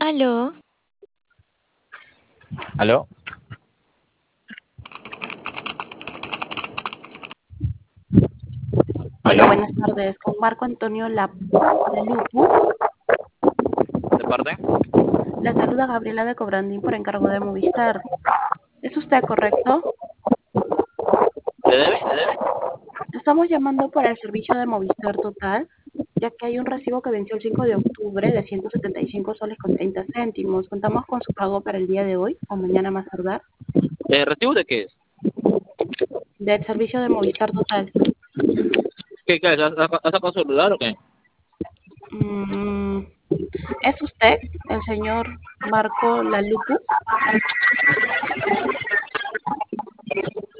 Aló, ¿Aló? Hola, ¿Aló? buenas tardes. Con Marco Antonio Lalupu. ¿De parte? La saluda Gabriela de Cobrandín por encargo de Movistar. ¿Es usted correcto? ¿Le debe? ¿Le debe? Estamos llamando para el servicio de Movistar Total, ya que hay un recibo que venció el 5 de octubre de 175 soles con 30 céntimos. Contamos con su pago para el día de hoy o mañana más tardar ¿Recibo de qué es? del servicio de Movistar Total. ¿Qué es? ¿Has sacado celular o qué? Mm, ¿Es usted el señor Marco Lalupu?